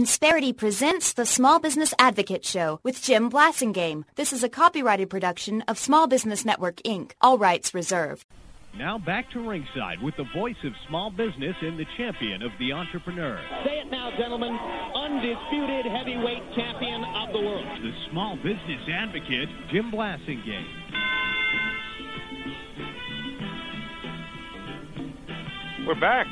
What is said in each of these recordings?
Insperity presents the Small Business Advocate Show with Jim Blasingame. This is a copyrighted production of Small Business Network, Inc. All rights reserved. Now back to ringside with the voice of small business and the champion of the entrepreneur. Say it now, gentlemen. Undisputed heavyweight champion of the world. The small business advocate, Jim Blasingame. We're back.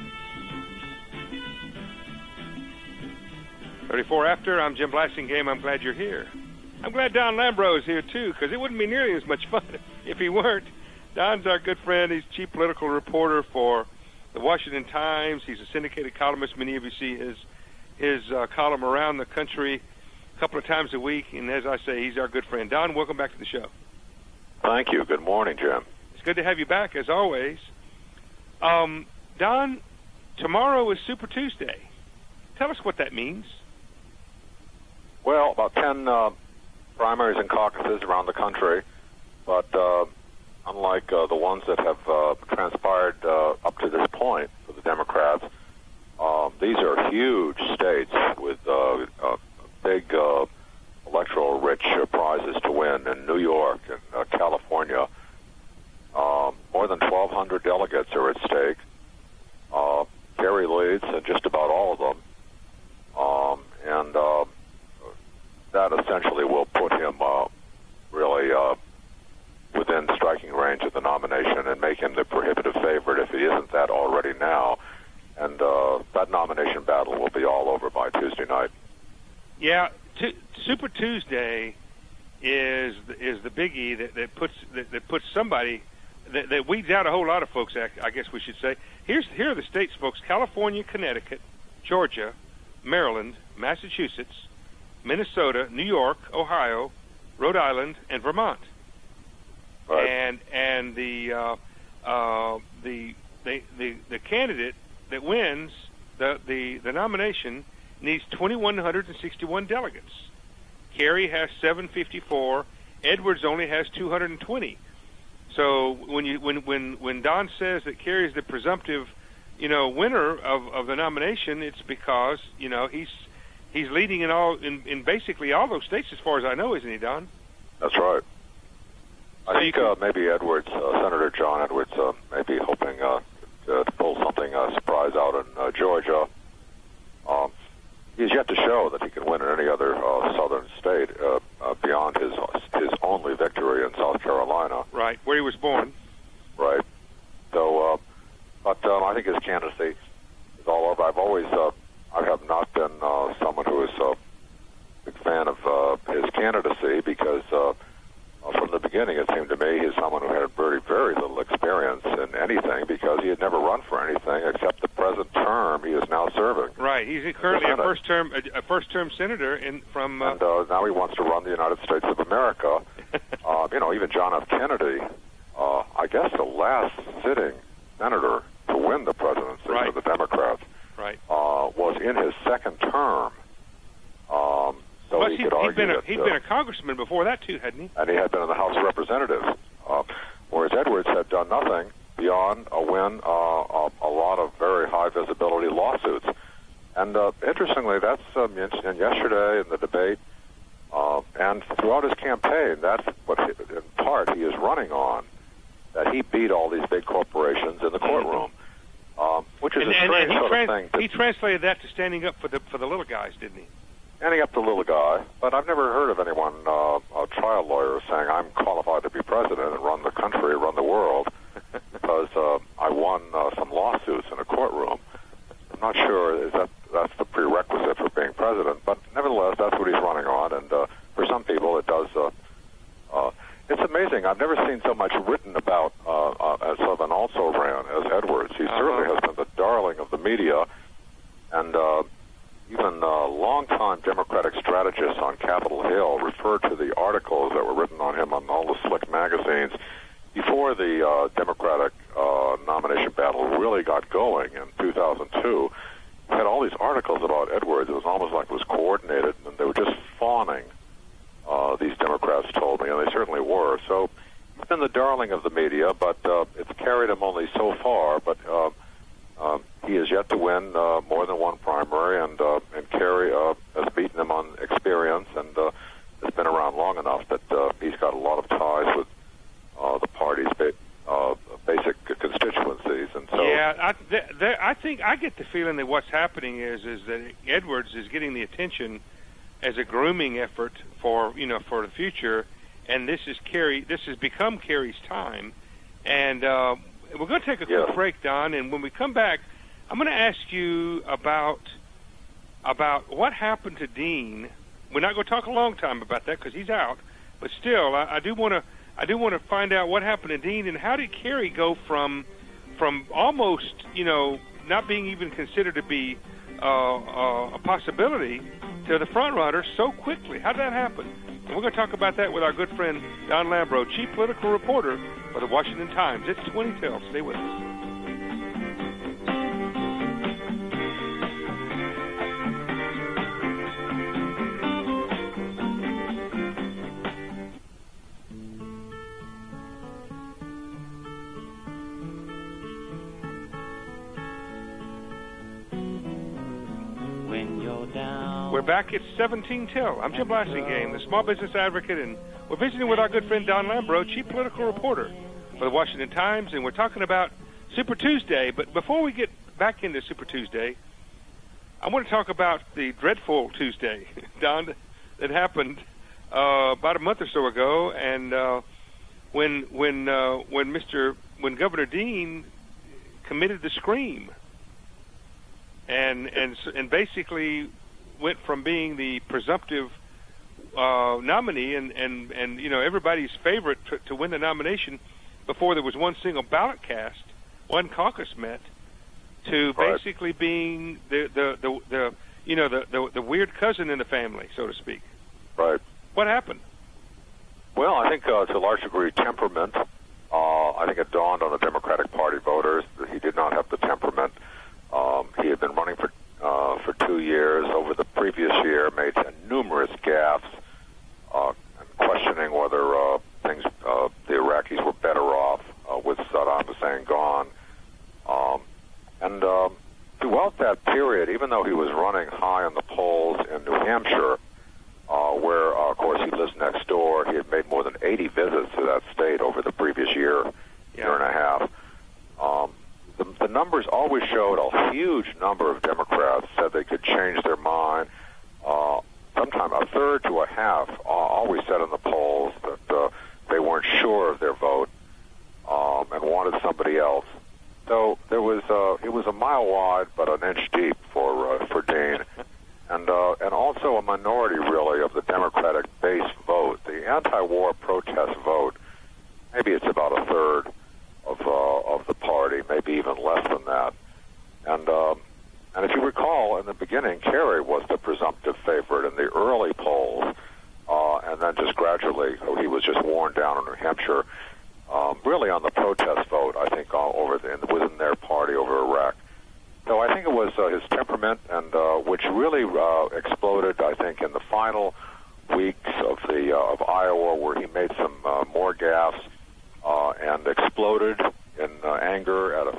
34 after, I'm Jim Blasingame. I'm glad you're here. I'm glad Don Lambro is here, too, because it wouldn't be nearly as much fun if he weren't. Don's our good friend. He's chief political reporter for the Washington Times. He's a syndicated columnist. Many of you see his column around the country a couple of times a week. And as I say, he's our good friend. Don, welcome back to the show. Thank you. Good morning, Jim. It's good to have you back, as always. Don, tomorrow is Super Tuesday. Tell us what that means. Well, about 10 primaries and caucuses around the country, but unlike the ones that have transpired up to this point for the Democrats, these are huge states with big electoral-rich prizes to win in New York and California. More than 1,200 delegates are at stake. Kerry leads in just about all of them. And that essentially will put him really within striking range of the nomination and make him the prohibitive favorite if he isn't that already now. And that nomination battle will be all over by Tuesday night. Yeah, Super Tuesday is the biggie that puts somebody that weeds out a whole lot of folks. I guess we should say. Here are the states, folks: California, Connecticut, Georgia, Maryland, Massachusetts, Minnesota, New York, Ohio, Rhode Island, and Vermont. Right. And the candidate that wins the nomination needs 2,161 delegates. Kerry has 754. Edwards only has 220. So when Don says that Kerry is the presumptive, winner of the nomination, it's because he's leading in basically all those states as far as I know, isn't he, Don? That's right. I think maybe Edwards, Senator John Edwards, may be hoping to pull something surprise out in Georgia. He's yet to show that he can win in any other southern state beyond his only victory in South Carolina. Right, where he was born. Right. So, but I think his candidacy is all over. I have not been someone who is a big fan of his candidacy because from the beginning it seemed to me he's someone who had very, very little experience in anything because he had never run for anything except the present term he is now serving. Right. He's currently a first-term senator from. And now he wants to run the United States of America. Even John F. Kennedy, I guess the last sitting senator to win the presidency for the Democrats, was in his second term. So plus he could argue he'd been a congressman before that too, hadn't he? And he had been in the House of Representatives, whereas Edwards had done nothing beyond a win a lot of very high visibility lawsuits. And interestingly, that's and yesterday in the debate and throughout his campaign, that's what in part he is running on, that he beat all these big corporations in the courtroom, which is a strange sort of thing. He translated that to standing up for the little guys, didn't he? Standing up to the little guy, but I've never heard of anyone, a trial lawyer, saying I'm qualified to be president and run the country, run the world, because I won some lawsuits in a courtroom. I'm not sure that's the prerequisite for being president, but nevertheless, that's what he's running on, and for some people it does. It's amazing. I've never seen so much written about as sort of an also-ran as Edwards. He certainly has been the darling of the media, and even longtime Democratic strategists on Capitol Hill referred to the articles that were written on him on all the slick magazines before the Democratic nomination battle really got going in 2002. We had all these articles about Edwards. It was almost like it was coordinated, and they were just fawning, these Democrats told me, and they certainly were. So he's been the darling of the media, but it's carried him only so far. But he has yet to win more than one primary, and Kerry has beaten him on experience and has been around long enough that he's got a lot of ties with the party's basic constituencies. And so, yeah, I think I get the feeling that what's happening is that Edwards is getting the attention as a grooming effort for the future, and this has become Kerry's time. And we're going to take a quick break, Don, and when we come back, I'm going to ask you about what happened to Dean. We're not going to talk a long time about that because he's out, but still, I do want to find out what happened to Dean and how did Kerry go from almost not being even considered to be a possibility to the front runner so quickly. How did that happen? And we're going to talk about that with our good friend Don Lambro, chief political reporter for the Washington Times. It's 20 till. Stay with us. We're back at 17 till. I'm Jim Blasingame, the small business advocate, and we're visiting with our good friend Don Lambro, chief political reporter for the Washington Times, and we're talking about Super Tuesday. But before we get back into Super Tuesday, I want to talk about the dreadful Tuesday, Don, that happened about a month or so ago, and when Governor Dean committed the scream, and basically went from being the presumptive nominee and everybody's favorite to win the nomination before there was one single ballot cast, one caucus met, to basically being the weird cousin in the family, so to speak. Right. What happened? Well, I think to a large degree temperament. I think it dawned on the Democratic Party voters that he did not have the temperament. He had been running for 2 years. Over the previous year, made numerous gaffes, questioning whether the Iraqis were better off with Saddam Hussein gone. And throughout that period, even though he was running high on the polls in New Hampshire, where, of course, he lives next door, he had made more than 80 visits to that state over the previous year and a half. The numbers always showed a huge number of Democrats said they could change their mind. Sometime a third to a half always said in the polls that they weren't sure of their vote and wanted somebody else. So it was a mile wide but an inch deep for Dean, and also a minority really of the Democratic base vote. The anti-war protest vote, maybe it's about a third of the party, maybe even less than that. And if you recall, in the beginning, Kerry was the presumptive favorite in the early polls, and then just gradually he was just worn down in New Hampshire, really on the protest vote, I think, within their party over Iraq. So I think it was his temperament, and which really exploded, I think, in the final weeks of Iowa, where he made some more gaffes and exploded in anger at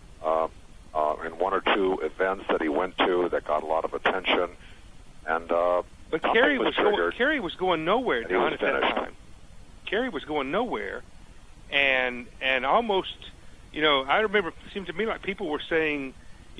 in one or two events that he went to that got a lot of attention. And but Kerry was going nowhere, Don, at that time. Kerry was going nowhere, and almost, I remember it seemed to me like people were saying,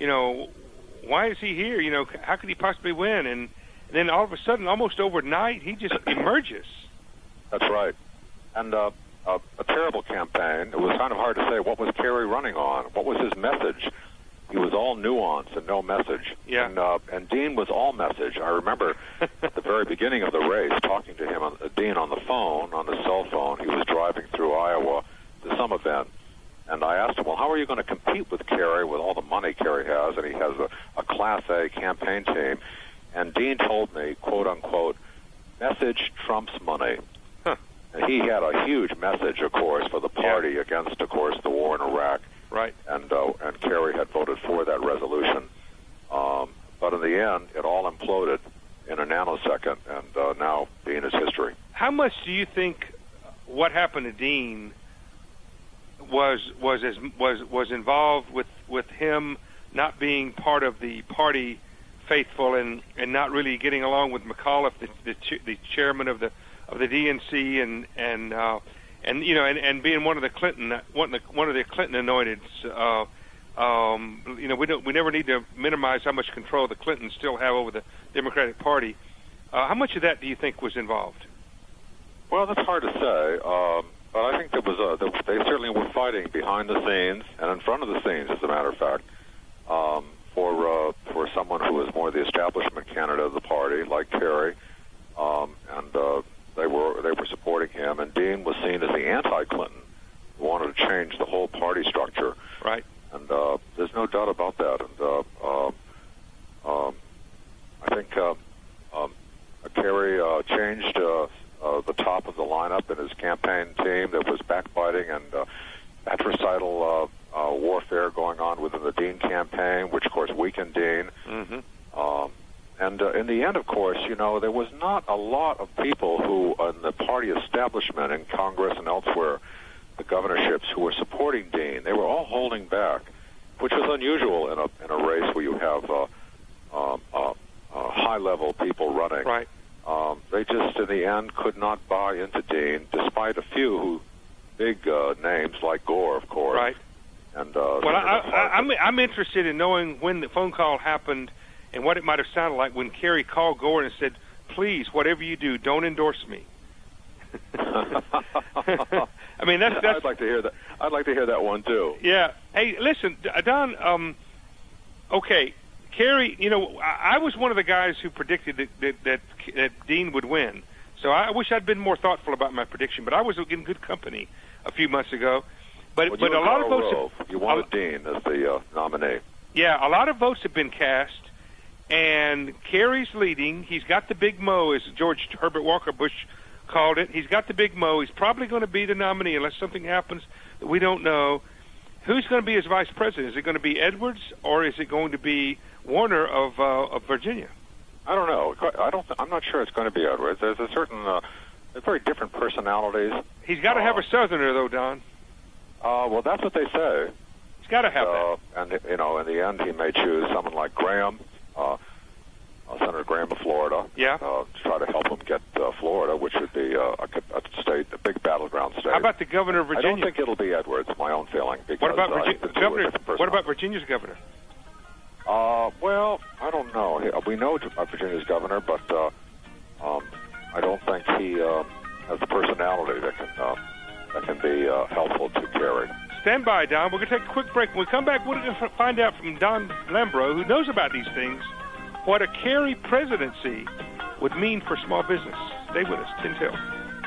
why is he here? How could he possibly win? And then all of a sudden, almost overnight, he just emerges. That's right. And a terrible campaign. It was kind of hard to say what was Kerry running on. What was his message? He was all nuance and no message. Yeah. And Dean was all message. I remember at the very beginning of the race talking to him, Dean, on the phone, on the cell phone. He was driving through Iowa to some event. And I asked him, well, how are you going to compete with Kerry with all the money Kerry has? And he has a Class A campaign team. And Dean told me, quote, unquote, message trumps money. Huh. And he had a huge message, of course, for the party against, of course, the war in Iraq. Right. And Kerry had voted for that resolution. But in the end, it all imploded in a nanosecond, and now Dean is history. How much do you think what happened to Dean was involved with him not being part of the party faithful and not really getting along with McAuliffe, the chairman of the DNC, and you know, and being one of the Clinton anointeds. You know, we never need to minimize how much control the Clintons still have over the Democratic Party. How much of that do you think was involved? Well, that's hard to say. But I think there was they certainly were fighting behind the scenes and in front of the scenes, as a matter of fact, for someone who was more the establishment candidate of the party, like Kerry, and they were supporting him. And Dean was seen as the anti-Clinton, who wanted to change the whole party structure. Right. And there's no doubt about that. And I think Kerry changed the top of the lineup in his campaign team. There was backbiting and patricidal warfare going on within the Dean campaign, which, of course, weakened Dean. Mm-hmm. And in the end, of course, you know, there was not a lot of people who, in the party establishment in Congress and elsewhere, the governorships, who were supporting Dean. They were all holding back, which is unusual in a race where you have high-level people running. Right. They just, in the end, could not buy into Dean, despite a few big names like Gore, of course. Right. And well, I'm interested in knowing when the phone call happened and what it might have sounded like when Kerry called Gore and said, "Please, whatever you do, don't endorse me." I mean, that's. I'd like to hear that. I'd like to hear that one too. Yeah. Hey, listen, Don. Okay. Kerry, you know, I was one of the guys who predicted that Dean would win. So I wish I'd been more thoughtful about my prediction, but I was in good company a few months ago. But a lot of votes. You wanted Dean as the nominee. Yeah, a lot of votes have been cast, and Kerry's leading. He's got the big mo, as George Herbert Walker Bush called it. He's got the big mo. He's probably going to be the nominee unless something happens that we don't know. Who's going to be his vice president? Is it going to be Edwards, or is it going to be Warner of Virginia? I don't know. I'm not sure it's going to be Edwards. There's a certain, they're very different personalities. He's got to have a Southerner, though, Don. Well, that's what they say. He's got to have that. And you know, in the end, he may choose someone like Graham, Senator Graham of Florida. Yeah. To try to help him get Florida, which would be a state, a big battleground state. How about the governor of Virginia? I don't think it'll be Edwards. My own feeling. Because, what about governor? What about Virginia's governor? Well, I don't know. We know Virginia's governor, but I don't think he has the personality that can be helpful to Kerry. Stand by, Don. We're going to take a quick break. When we come back, we're going to find out from Don Lambro, who knows about these things, what a Kerry presidency would mean for small business. Stay with us. Tim Till.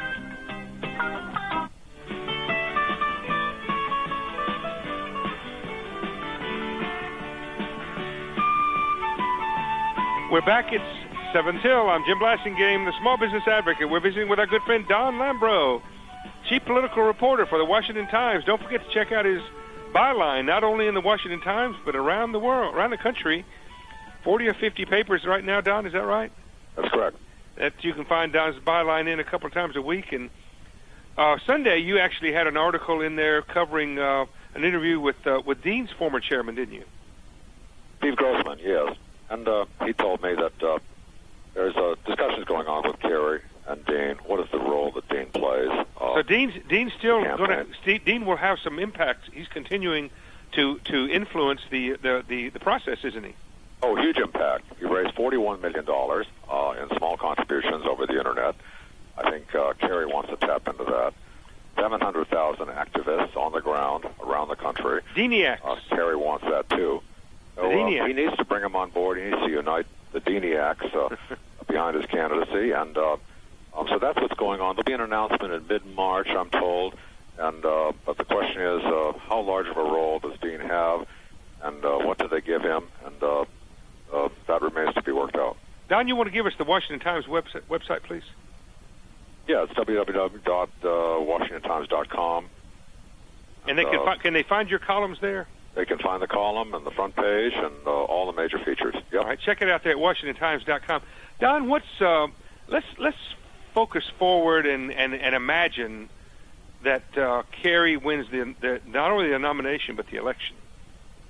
We're back. It's 7 Till. I'm Jim Blasingame, the small business advocate. We're visiting with our good friend Don Lambro, chief political reporter for the Washington Times. Don't forget to check out his byline, not only in the Washington Times, but around the world, around the country. 40 or 50 papers right now, Don, is that right? That's correct. That you can find Don's byline in a couple of times a week. And Sunday, you actually had an article in there covering an interview with Dean's former chairman, didn't you? Steve Grossman, yes. And he told me that there's discussions going on with Kerry and Dean. What is the role that Dean plays? So Dean's still going to. Dean will have some impact. He's continuing to influence the process, isn't he? Oh, huge impact. He raised $41 million in small contributions over the internet. I think Kerry wants to tap into that. 700,000 activists on the ground around the country. Deaniacs. Kerry wants that too. So, he needs to bring them on board. He needs to unite the Deaniacs behind his candidacy, and so that's what's going on. There'll be an announcement in mid-March, I'm told, and but the question is, how large of a role does Dean have, and what do they give him, and that remains to be worked out. Don, you want to give us the Washington Times website, please? Yeah, it's www.washingtontimes.com. And they can they find your columns there? They can find the column and the front page and all the major features. Yep. All right, check it out there at WashingtonTimes.com. Don, let's focus forward and imagine that Kerry wins not only the nomination but the election.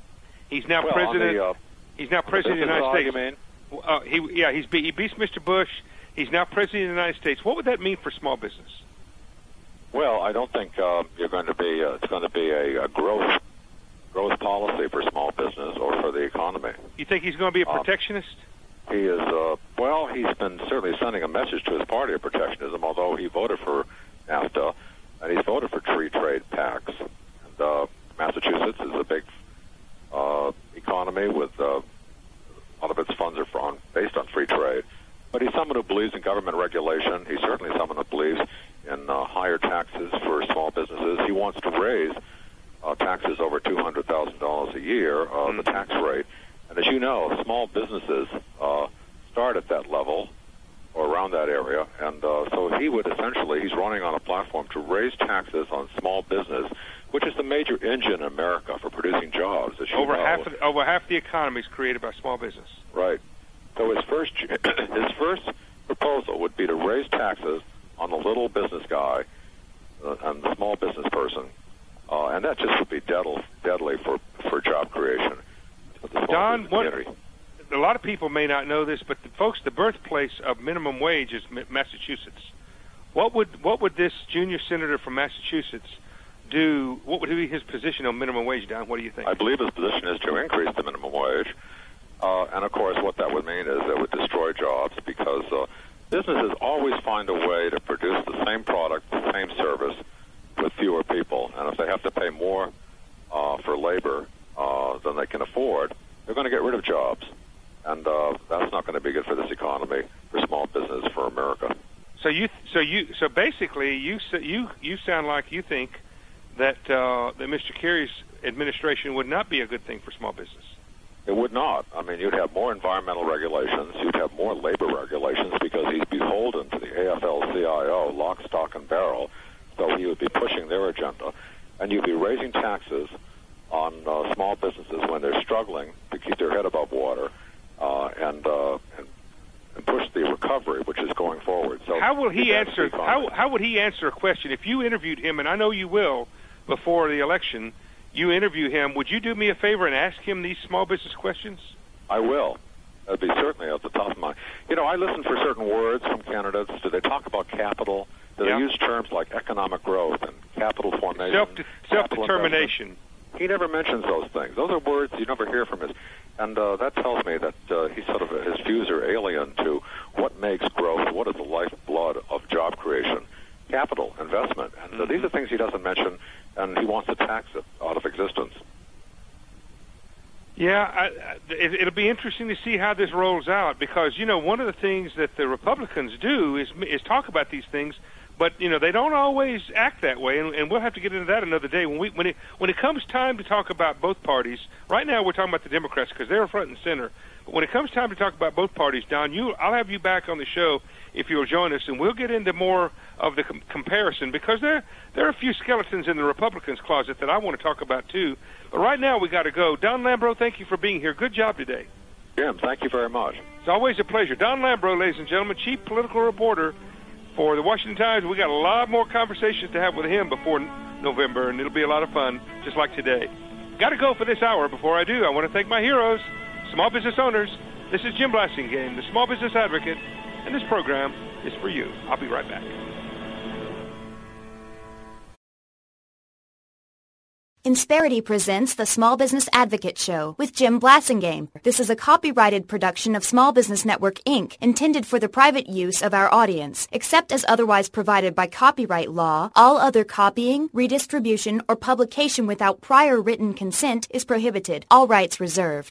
He's now Well, president. He's now president of the United States. You mean? He beats Mr. Bush. He's now president of the United States. What would that mean for small business? Well, I don't think you're going to be. It's going to be a growth policy for small business or for the economy. You think he's going to be a protectionist? He is. Well, he's been certainly sending a message to his party of protectionism. Although he voted for NAFTA, and he's voted for free trade pacts. And Massachusetts is a big economy with a lot of its funds are based on free trade. But he's someone who believes in government regulation. He's certainly someone who believes in higher taxes for small businesses. He wants to raise taxes over $200,000 a year, the tax rate. And as you know, small businesses start at that level or around that area. And so he would essentially, he's running on a platform to raise taxes on small business, which is the major engine in America for producing jobs. As you over know. Over half the economy is created by small business. Right. So his first proposal would be to raise taxes on the little business guy and the small business person, and that just would be deadly for job creation. Don, a lot of people may not know this, but the birthplace of minimum wage is Massachusetts. What would this junior senator from Massachusetts do? What would be his position on minimum wage, Don? What do you think? I believe his position is to increase the minimum wage. And, of course, what that would mean is it would destroy jobs because businesses always find a way to produce the same product, the same service with fewer people. And if they have to pay more for labor than they can afford, they're going to get rid of jobs. And that's not going to be good for this economy, for small business, for America. So basically, you sound like you think that that Mr. Kerry's administration would not be a good thing for small business. It would not. I mean, you'd have more environmental regulations. You'd have more labor regulations because he's beholden to the AFL-CIO, lock, stock, and barrel. So he would be pushing their agenda. And you'd be raising taxes on small businesses when they're struggling to keep their head above water and push the recovery, which is going forward. So how will he answer? How would he answer a question if you interviewed him? And I know you will before the election. You interview him, would you do me a favor and ask him these small business questions? I will. That'd be certainly at the top of my... You know, I listen for certain words from candidates. Do they talk about capital? Do they use terms like economic growth and capital formation? Self-determination. He never mentions those things. Those are words you never hear from his... And that tells me that his views are alien to what makes growth, what is the lifeblood of job creation. Capital, investment. And these are things he doesn't mention, and he wants to tax it out of existence. Yeah, it'll be interesting to see how this rolls out because, you know, one of the things that the Republicans do is talk about these things, but, you know, they don't always act that way, and we'll have to get into that another day. When it comes time to talk about both parties, right now we're talking about the Democrats because they're front and center, but when it comes time to talk about both parties, Don, I'll have you back on the show if you'll join us, and we'll get into more of the comparison because there are a few skeletons in the Republicans' closet that I want to talk about too. But right now we got to go. Don Lambro, thank you for being here. Good job today. Jim, thank you very much. It's always a pleasure. Don Lambro, ladies and gentlemen, chief political reporter for the Washington Times. We got a lot more conversations to have with him before November, and it'll be a lot of fun, just like today. Got to go for this hour. Before I do, I want to thank my heroes, small business owners. This is Jim Blasingame, the Small Business Advocate, and this program is for you. I'll be right back. Insperity presents the Small Business Advocate Show with Jim Blasingame. This is a copyrighted production of Small Business Network, Inc., intended for the private use of our audience. Except as otherwise provided by copyright law, all other copying, redistribution, or publication without prior written consent is prohibited. All rights reserved.